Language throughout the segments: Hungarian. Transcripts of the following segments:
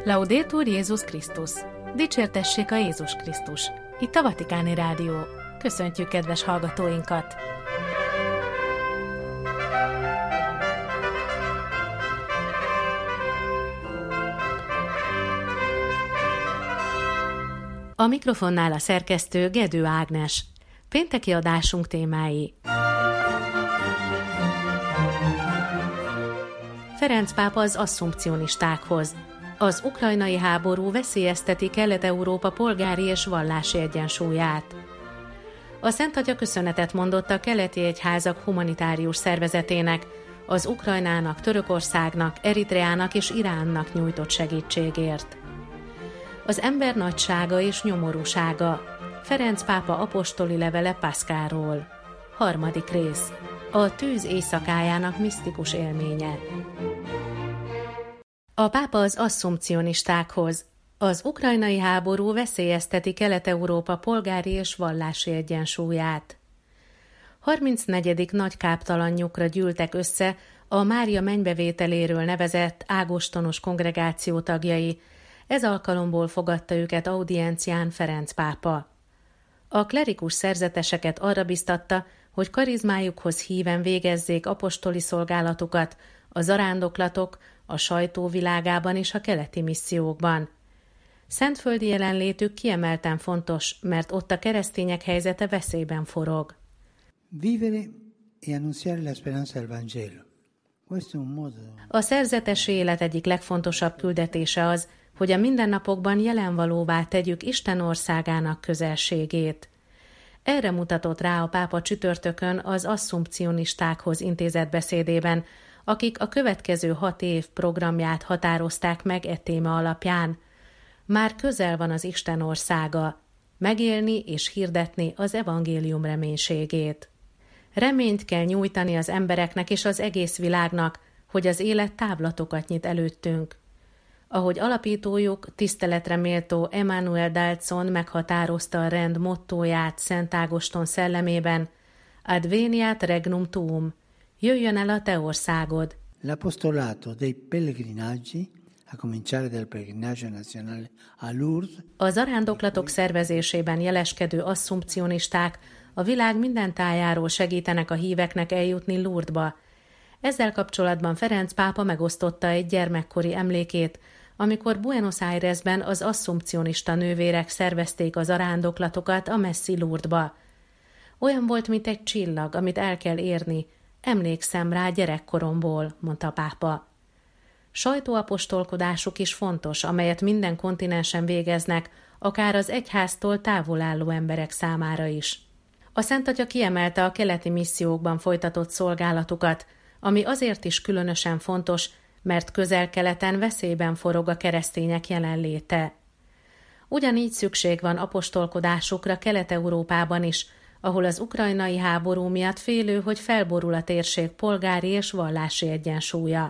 Laudetur Jézus Krisztus! Dicsértessék a Jézus Krisztus! Itt a Vatikáni Rádió. Köszöntjük kedves hallgatóinkat! A mikrofonnál a szerkesztő Gedő Ágnes. Pénteki adásunk témái. Ferenc pápa az asszumpcionistákhoz. Az ukrajnai háború veszélyezteti Kelet-Európa polgári és vallási egyensúlyát. A Szent Atya köszönetet mondott a keleti egyházak humanitárius szervezetének, az Ukrajnának, Törökországnak, Eritreának és Iránnak nyújtott segítségért. Az ember nagysága és nyomorúsága. Ferenc pápa apostoli levele Pászkáról. 3. rész. A tűz éjszakájának misztikus élménye. A pápa az asszumpcionistákhoz. Az ukrajnai háború veszélyezteti Kelet-Európa polgári és vallási egyensúlyát. 34. nagy káptalannyukra gyűltek össze a Mária mennybevételéről nevezett ágostonos kongregáció tagjai. Ez alkalomból fogadta őket audiencián Ferenc pápa. A klerikus szerzeteseket arra biztatta, hogy karizmájukhoz híven végezzék apostoli szolgálatukat a zarándoklatok, a sajtó világában és a keleti missziókban. Szentföldi jelenlétük kiemelten fontos, mert ott a keresztények helyzete veszélyben forog. Vivere e annunziare la speranza del Vangelo. A szerzetesi élet egyik legfontosabb küldetése az, hogy a mindennapokban jelenvalóvá tegyük Isten országának közelségét. Erre mutatott rá a pápa csütörtökön az asszumpcionistákhoz intézett beszédében, akik a következő 6 év programját határozták meg e téma alapján. Már közel van az Isten országa, megélni és hirdetni az evangélium reménységét. Reményt kell nyújtani az embereknek és az egész világnak, hogy az élet távlatokat nyit előttünk. Ahogy alapítójuk, tiszteletre méltó Emmanuel Dalzon meghatározta a rend mottóját Szent Ágoston szellemében, Adveniat regnum tuum, jöjjön el a te országod. L'apostolato dei pellegrinaggi, a cominciare del pellegrinaggio nazionale a Lourdes. A zarándoklatok szervezésében jeleskedő asszumpcionisták a világ minden tájáról segítenek a híveknek eljutni Lourdesba. Ezzel kapcsolatban Ferenc pápa megosztotta egy gyermekkori emlékét, amikor Buenos Airesben az asszumpcionista nővérek szervezték a zarándoklatokat a messzi Lourdesba. Olyan volt, mint egy csillag, amit el kell érni. Emlékszem rá gyerekkoromból, mondta a pápa. Sajtóapostolkodásuk is fontos, amelyet minden kontinensen végeznek, akár az egyháztól távol álló emberek számára is. A Szent Atya kiemelte a keleti missziókban folytatott szolgálatukat, ami azért is különösen fontos, mert Közel-Keleten veszélyben forog a keresztények jelenléte. Ugyanígy szükség van apostolkodásukra Kelet-Európában is, ahol az ukrajnai háború miatt félő, hogy felborul a térség polgári és vallási egyensúlya.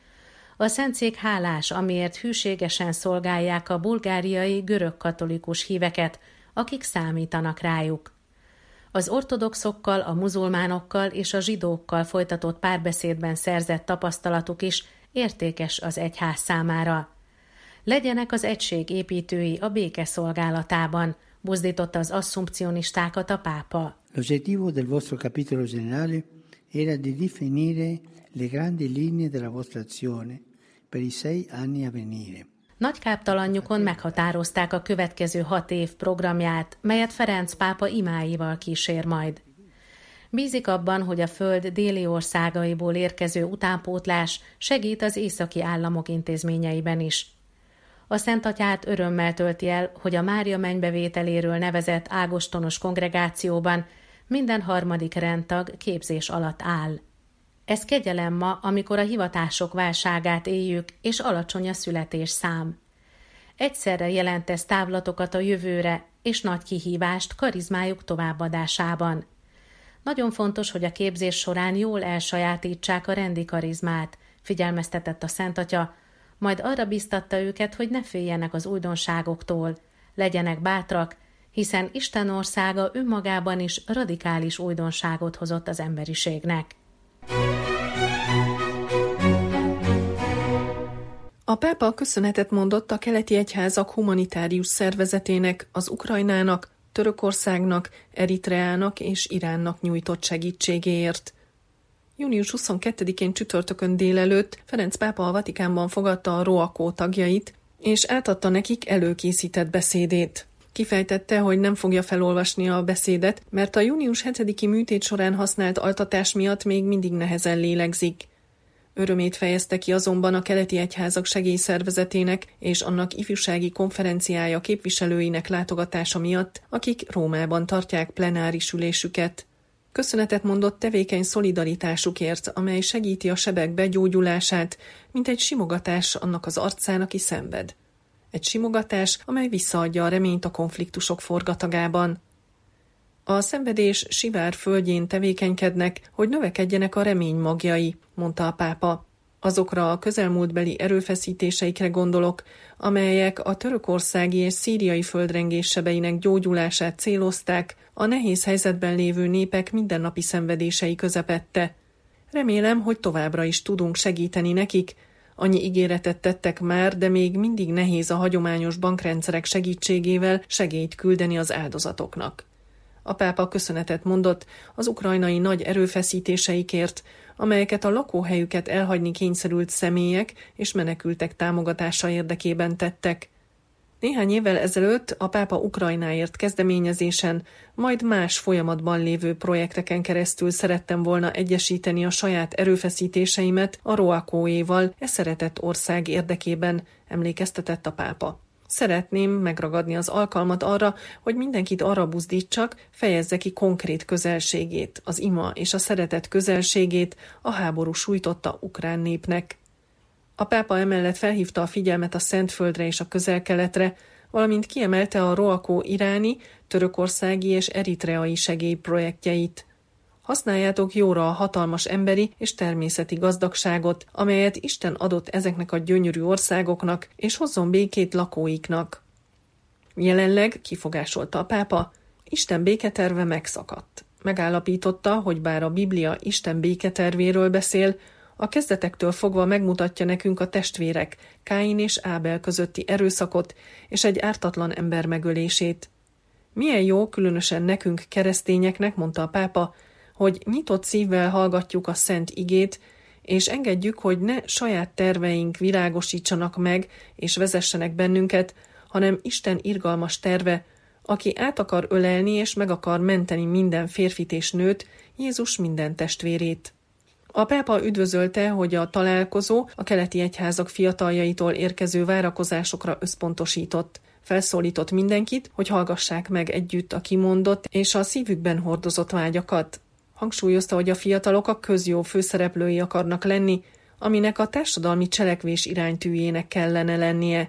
A Szentszék hálás, amiért hűségesen szolgálják a bulgáriai görög-katolikus híveket, akik számítanak rájuk. Az ortodoxokkal, a muzulmánokkal és a zsidókkal folytatott párbeszédben szerzett tapasztalatuk is értékes az egyház számára. Legyenek az egység építői a béke szolgálatában, buzdította az asszumpcionistákat a pápa. L'obiettivo del vostro capitolo generale era di definire le grandi linee della vostra azione per i 6 anni a venire. Nagy káptalannyukon meghatározták a következő 6 év programját, melyet Ferenc pápa imáival kísér majd. Bízik abban, hogy a föld déli országaiból érkező utánpótlás segít az északi államok intézményeiben is. A Szent Atyát örömmel tölti el, hogy a Mária mennybevételéről nevezett ágostonos kongregációban minden 3. rendtag képzés alatt áll. Ez kegyelem ma, amikor a hivatások válságát éljük, és alacsony a születésszám. Egyszerre jelent ez távlatokat a jövőre, és nagy kihívást karizmájuk továbbadásában. Nagyon fontos, hogy a képzés során jól elsajátítsák a rendi karizmát, figyelmeztetett a Szent Atya, majd arra biztatta őket, hogy ne féljenek az újdonságoktól, legyenek bátrak, hiszen Isten országa önmagában is radikális újdonságot hozott az emberiségnek. A A pápa köszönetet mondott a keleti egyházak humanitárius szervezetének, az Ukrajnának, Törökországnak, Eritreának és Iránnak nyújtott segítségéért. Június 22-én csütörtökön délelőtt Ferenc pápa a Vatikánban fogadta a ROACO tagjait, és átadta nekik előkészített beszédét. Kifejtette, hogy nem fogja felolvasni a beszédet, mert a június 7-i műtét során használt altatás miatt még mindig nehezen lélegzik. Örömét fejezte ki azonban a keleti egyházak segélyszervezetének és annak ifjúsági konferenciája képviselőinek látogatása miatt, akik Rómában tartják plenáris ülésüket. Köszönetet mondott tevékeny szolidaritásukért, amely segíti a sebek begyógyulását, mint egy simogatás annak az arcán, aki szenved. Egy simogatás, amely visszaadja a reményt a konfliktusok forgatagában. A szenvedés sivár földjén tevékenykednek, hogy növekedjenek a remény magjai, mondta a pápa. Azokra a közelmúltbeli erőfeszítéseikre gondolok, amelyek a törökországi és szíriai földrengés sebeinek gyógyulását célozták a nehéz helyzetben lévő népek mindennapi szenvedései közepette. Remélem, hogy továbbra is tudunk segíteni nekik. Annyi ígéretet tettek már, de még mindig nehéz a hagyományos bankrendszerek segítségével segélyt küldeni az áldozatoknak. A pápa köszönetet mondott az ukrajnai nagy erőfeszítéseikért, amelyeket a lakóhelyüket elhagyni kényszerült személyek és menekültek támogatása érdekében tettek. Néhány évvel ezelőtt a pápa Ukrajnáért kezdeményezésen, majd más folyamatban lévő projekteken keresztül szerettem volna egyesíteni a saját erőfeszítéseimet a ROACO-éval szeretett ország érdekében, emlékeztetett a pápa. Szeretném megragadni az alkalmat arra, hogy mindenkit arra buzdítsak, fejezze ki konkrét közelségét, az ima és a szeretet közelségét a háború sújtotta ukrán népnek. A pápa emellett felhívta a figyelmet a Szentföldre és a Közel-Keletre, valamint kiemelte a ROACO iráni, törökországi és eritreai segélyprojektjeit. Használjátok jóra a hatalmas emberi és természeti gazdagságot, amelyet Isten adott ezeknek a gyönyörű országoknak, és hozzon békét lakóiknak. Jelenleg, kifogásolta a pápa, Isten béketerve megszakadt. Megállapította, hogy bár a Biblia Isten béketervéről beszél, a kezdetektől fogva megmutatja nekünk a testvérek, Káin és Ábel közötti erőszakot és egy ártatlan ember megölését. Milyen jó, különösen nekünk keresztényeknek, mondta a pápa, hogy nyitott szívvel hallgatjuk a szent igét, és engedjük, hogy ne saját terveink világosítsanak meg és vezessenek bennünket, hanem Isten irgalmas terve, aki át akar ölelni és meg akar menteni minden férfit és nőt, Jézus minden testvérét. A pápa üdvözölte, hogy a találkozó a keleti egyházak fiataljaitól érkező várakozásokra összpontosított. Felszólított mindenkit, hogy hallgassák meg együtt a kimondott és a szívükben hordozott vágyakat. Hangsúlyozta, hogy a fiatalok a közjó főszereplői akarnak lenni, aminek a társadalmi cselekvés iránytűjének kellene lennie.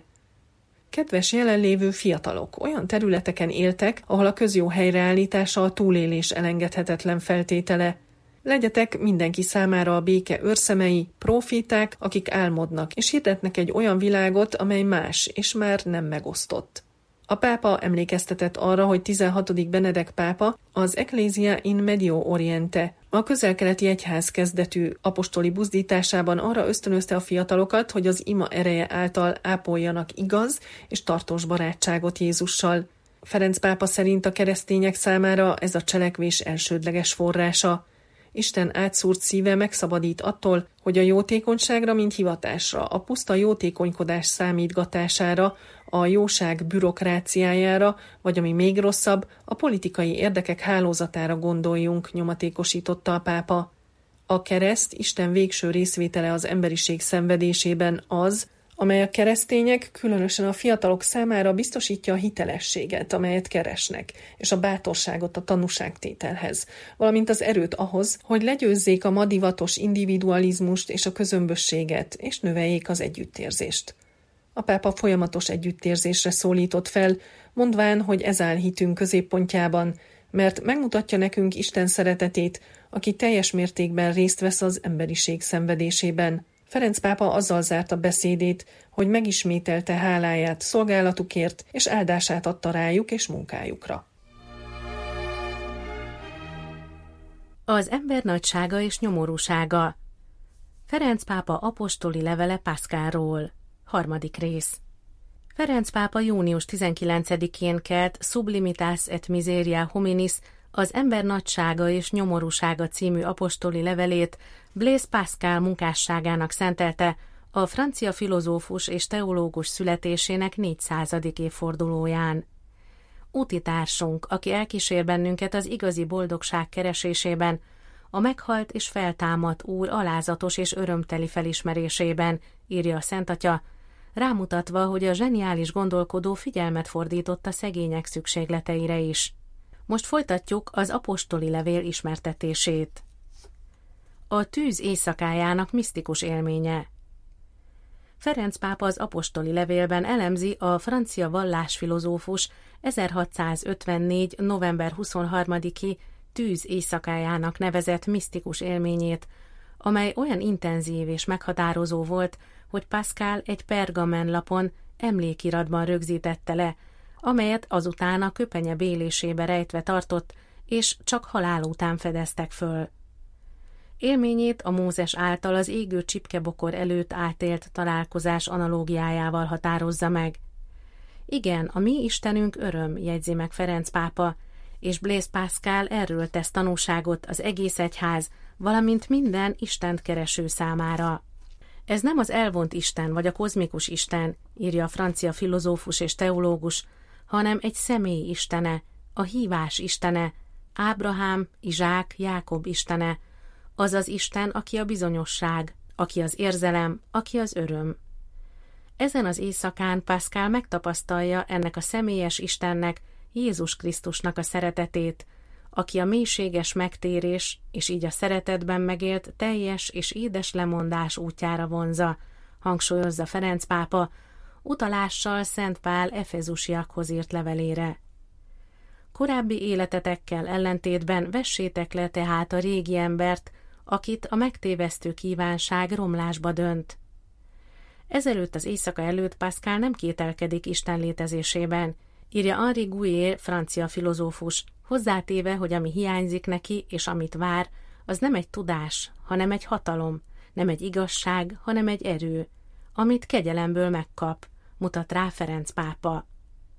Kedves jelenlévő fiatalok, olyan területeken éltek, ahol a közjó helyreállítása a túlélés elengedhetetlen feltétele. Legyetek mindenki számára a béke őrszemei, próféták, akik álmodnak, és hirdetnek egy olyan világot, amely más, és már nem megosztott. A pápa emlékeztetett arra, hogy 16. Benedek pápa az Ecclesia in Medio Oriente, a közel-keleti egyház kezdetű apostoli buzdításában arra ösztönözte a fiatalokat, hogy az ima ereje által ápoljanak igaz és tartós barátságot Jézussal. Ferenc pápa szerint a keresztények számára ez a cselekvés elsődleges forrása. Isten átszúrt szíve megszabadít attól, hogy a jótékonyságra, mint hivatásra, a puszta jótékonykodás számítgatására, a jóság bürokráciájára, vagy ami még rosszabb, a politikai érdekek hálózatára gondoljunk, nyomatékosította a pápa. A kereszt, Isten végső részvétele az emberiség szenvedésében az, amely a keresztények, különösen a fiatalok számára biztosítja a hitelességet, amelyet keresnek, és a bátorságot a tanúságtételhez, valamint az erőt ahhoz, hogy legyőzzék a ma divatos individualizmust és a közömbösséget, és növeljék az együttérzést. A pápa folyamatos együttérzésre szólított fel, mondván, hogy ez áll hitünk középpontjában, mert megmutatja nekünk Isten szeretetét, aki teljes mértékben részt vesz az emberiség szenvedésében. Ferenc pápa azzal zárta beszédét, hogy megismételte háláját szolgálatukért, és áldását adta rájuk és munkájukra. Az ember nagysága és nyomorúsága. Ferenc pápa apostoli levele Pászkáról. Harmadik rész. Ferenc pápa június 19-én kelt Sublimitas et Miseria Hominis, az Ember nagysága és nyomorúsága című apostoli levelét Blaise Pascal munkásságának szentelte a francia filozófus és teológus születésének 400. évfordulóján. Útitársunk, aki elkísér bennünket az igazi boldogság keresésében, a meghalt és feltámadt Úr alázatos és örömteli felismerésében, írja a Szent Atya, rámutatva, hogy a zseniális gondolkodó figyelmet fordított a szegények szükségleteire is. Most folytatjuk az apostoli levél ismertetését. A tűz éjszakájának misztikus élménye. Ferenc pápa az apostoli levélben elemzi a francia vallásfilozófus 1654. november 23-i tűz éjszakájának nevezett misztikus élményét, amely olyan intenzív és meghatározó volt, hogy Pascal egy pergamenlapon emlékiratban rögzítette le, amelyet azután a köpenye bélésébe rejtve tartott, és csak halál után fedeztek föl. Élményét a Mózes által az égő csipkebokor előtt átélt találkozás analógiájával határozza meg. Igen, a mi Istenünk öröm, jegyzi meg Ferenc pápa, és Blaise Pascal erről tesz tanúságot az egész egyház, valamint minden Istent kereső számára. Ez nem az elvont Isten vagy a kozmikus Isten, írja a francia filozófus és teológus, hanem egy személy istene, a hívás istene, Ábrahám, Izsák, Jákob istene, az az Isten, aki a bizonyosság, aki az érzelem, aki az öröm. Ezen az éjszakán Pascal megtapasztalja ennek a személyes Istennek, Jézus Krisztusnak a szeretetét, aki a mélységes megtérés és így a szeretetben megélt teljes és édes lemondás útjára vonza, hangsúlyozza Ferenc pápa, utalással Szent Pál efezusiakhoz írt levelére. Korábbi életetekkel ellentétben vessétek le tehát a régi embert, akit a megtévesztő kívánság romlásba dönt. Ezelőtt az éjszaka előtt Pascal nem kételkedik Isten létezésében, írja Henri Gouillet, francia filozófus, hozzátéve, hogy ami hiányzik neki és amit vár, az nem egy tudás, hanem egy hatalom, nem egy igazság, hanem egy erő, amit kegyelemből megkap, mutat rá Ferenc pápa.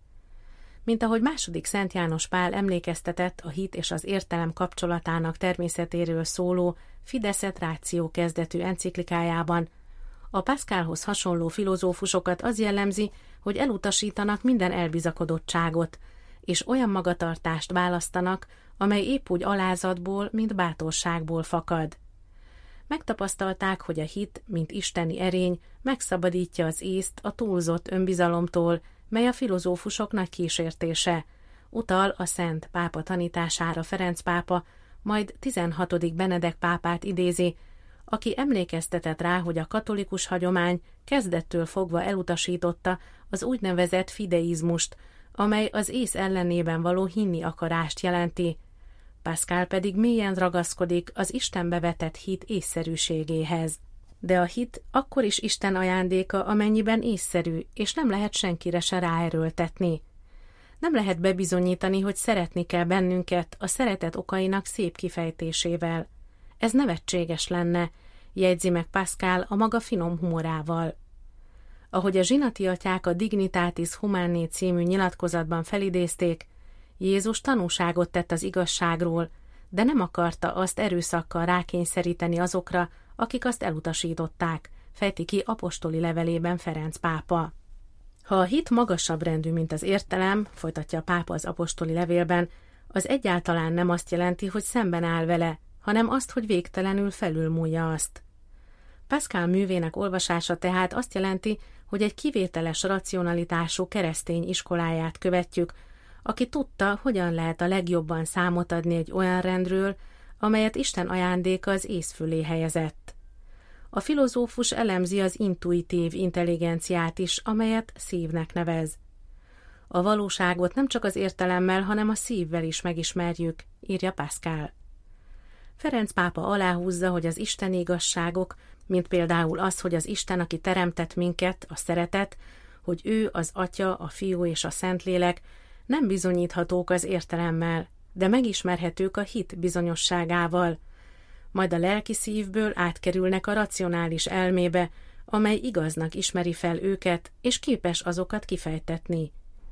Mint ahogy második Szent János Pál emlékeztetett a hit és az értelem kapcsolatának természetéről szóló Fides et Ratio kezdetű enciklikájában, a Pascalhoz hasonló filozófusokat az jellemzi, hogy elutasítanak minden elbizakodottságot, és olyan magatartást választanak, amely épp úgy alázatból, mint bátorságból fakad. Megtapasztalták, hogy a hit, mint isteni erény, megszabadítja az észt a túlzott önbizalomtól, mely a filozófusok nagy kísértése. Utal a Szent Pápa tanítására Ferenc pápa, majd 16. Benedek pápát idézi, aki emlékeztetett rá, hogy a katolikus hagyomány kezdettől fogva elutasította az úgynevezett fideizmust, amely az ész ellenében való hinni akarást jelenti. Pascal pedig mélyen ragaszkodik az Istenbe vetett hit észszerűségéhez. De a hit akkor is Isten ajándéka, amennyiben észszerű, és nem lehet senkire se ráerőltetni. Nem lehet bebizonyítani, hogy szeretni kell bennünket a szeretet okainak szép kifejtésével. Ez nevetséges lenne, jegyzi meg Pascal a maga finom humorával. Ahogy a zsinati atyák a Dignitatis Humanae című nyilatkozatban felidézték, Jézus tanúságot tett az igazságról, de nem akarta azt erőszakkal rákényszeríteni azokra, akik azt elutasították, fejti ki apostoli levelében Ferenc pápa. Ha a hit magasabb rendű, mint az értelem, folytatja a pápa az apostoli levélben, az egyáltalán nem azt jelenti, hogy szemben áll vele, hanem azt, hogy végtelenül felülmúlja azt. Pascal művének olvasása tehát azt jelenti, hogy egy kivételes racionalitású keresztény iskoláját követjük, aki tudta, hogyan lehet a legjobban számot adni egy olyan rendről, amelyet Isten ajándéka az ész fölé helyezett. A filozófus elemzi az intuitív intelligenciát is, amelyet szívnek nevez. A valóságot nem csak az értelemmel, hanem a szívvel is megismerjük, írja Pascal. Ferenc pápa aláhúzza, hogy az isteni igazságok, mint például az, hogy az Isten, aki teremtett minket, a szeretet, hogy ő az Atya, a Fiú és a Szentlélek, nem bizonyíthatók az értelemmel, de megismerhetők a hit bizonyosságával. Majd a lelki szívből átkerülnek a racionális elmébe, amely igaznak ismeri fel őket, és képes azokat kifejtetni.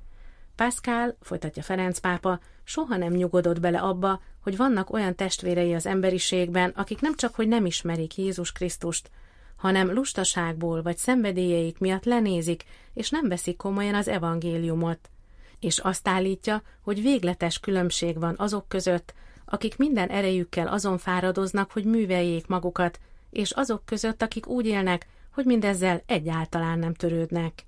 Pascal, folytatja Ferenc pápa, soha nem nyugodott bele abba, hogy vannak olyan testvérei az emberiségben, akik nem csak hogy nem ismerik Jézus Krisztust, hanem lustaságból vagy szenvedélyeik miatt lenézik, és nem veszik komolyan az evangéliumot. És azt állítja, hogy végletes különbség van azok között, akik minden erejükkel azon fáradoznak, hogy műveljék magukat, és azok között, akik úgy élnek, hogy mindezzel egyáltalán nem törődnek.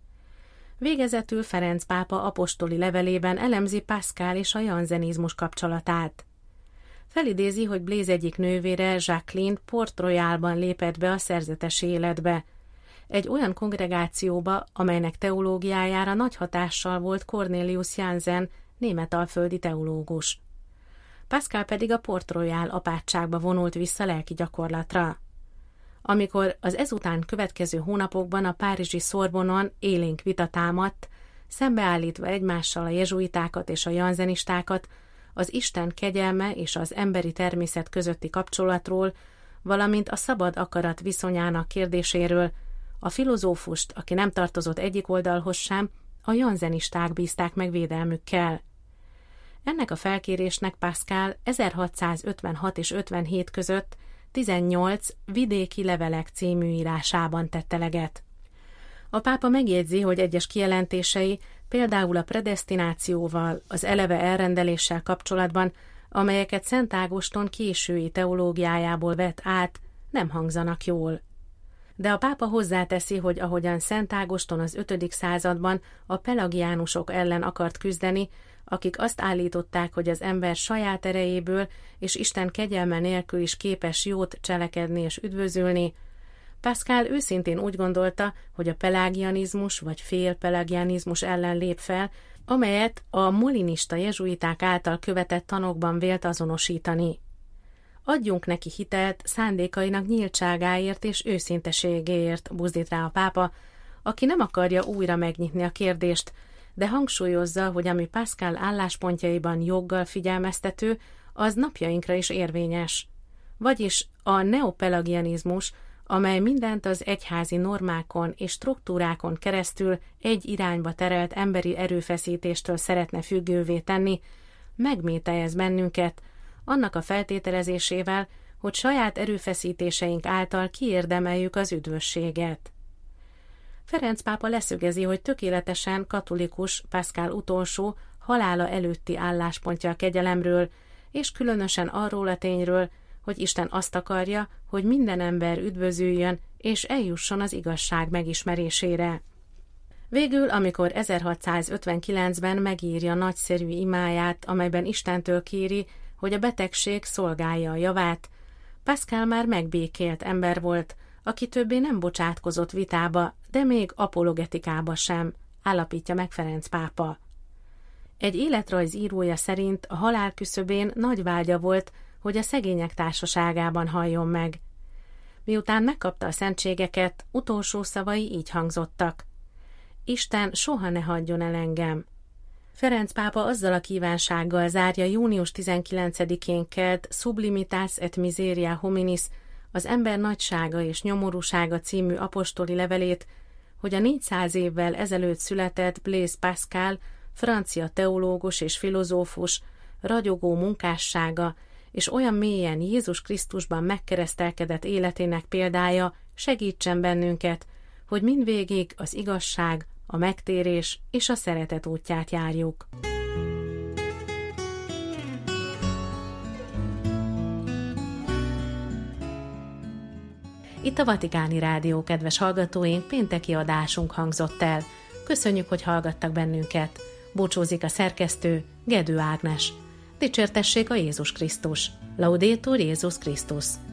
Végezetül Ferenc pápa apostoli levelében elemzi Pascal és a janzenizmus kapcsolatát. Felidézi, hogy Blaise egyik nővére, Jacqueline, Port Royalban lépett be a szerzetesi életbe, egy olyan kongregációba, amelynek teológiájára nagy hatással volt Cornelius Jansen, németalföldi teológus. Pascal pedig a Port Royal apátságba vonult vissza lelki gyakorlatra. Amikor az ezután következő hónapokban a párizsi Sorbonon élénk vita támadt, szembeállítva egymással a jezsuitákat és a janzenistákat, az Isten kegyelme és az emberi természet közötti kapcsolatról, valamint a szabad akarat viszonyának kérdéséről, a filozófust, aki nem tartozott egyik oldalhoz sem, a janzenisták bízták meg védelmükkel. Ennek a felkérésnek Pascal 1656 és 57 között 18 Vidéki levelek című írásában tette eleget. A pápa megjegyzi, hogy egyes kijelentései, például a predesztinációval, az eleve elrendeléssel kapcsolatban, amelyeket Szent Ágoston késői teológiájából vett át, nem hangzanak jól. De a pápa hozzáteszi, hogy ahogyan Szent Ágoston az 5. században a pelagiánusok ellen akart küzdeni, akik azt állították, hogy az ember saját erejéből és Isten kegyelme nélkül is képes jót cselekedni és üdvözülni, Pascal őszintén úgy gondolta, hogy a pelagianizmus vagy félpelagianizmus ellen lép fel, amelyet a molinista jezsuiták által követett tanokban vélt azonosítani. Adjunk neki hitelt szándékainak nyíltságáért és őszinteségéért, buzdít rá a pápa, aki nem akarja újra megnyitni a kérdést, de hangsúlyozza, hogy ami Pascal álláspontjaiban joggal figyelmeztető, az napjainkra is érvényes. Vagyis a neopelagianizmus, amely mindent az egyházi normákon és struktúrákon keresztül egy irányba terelt emberi erőfeszítéstől szeretne függővé tenni, megmételjez bennünket, annak a feltételezésével, hogy saját erőfeszítéseink által kiérdemeljük az üdvösséget. Ferenc pápa leszögezi, hogy tökéletesen katolikus Pascal utolsó, halála előtti álláspontja a kegyelemről, és különösen arról a tényről, hogy Isten azt akarja, hogy minden ember üdvözüljön, és eljusson az igazság megismerésére. Végül, amikor 1659-ben megírja nagyszerű imáját, amelyben Istentől kéri, hogy a betegség szolgálja a javát, Pascal már megbékélt ember volt, aki többé nem bocsátkozott vitába, de még apologetikába sem, állapítja meg Ferenc pápa. Egy életrajz írója szerint a halál küszöbén nagy vágya volt, hogy a szegények társaságában halljon meg. Miután megkapta a szentségeket, utolsó szavai így hangzottak: Isten soha ne hagyjon el engem. Ferenc pápa azzal a kívánsággal zárja június 19-én kelt Sublimitas et Miseria Hominis, az ember nagysága és nyomorúsága című apostoli levelét, hogy a 400 évvel ezelőtt született Blaise Pascal, francia teológus és filozófus, ragyogó munkássága és olyan mélyen Jézus Krisztusban megkeresztelkedett életének példája segítsen bennünket, hogy mindvégig az igazság, a megtérés és a szeretet útját járjuk. Itt a Vatikáni Rádió, kedves hallgatóink, pénteki adásunk hangzott el. Köszönjük, hogy hallgattak bennünket. Búcsúzik a szerkesztő, Gedő Ágnes. Dicsértessék a Jézus Krisztus. Laudetur Jézus Krisztus.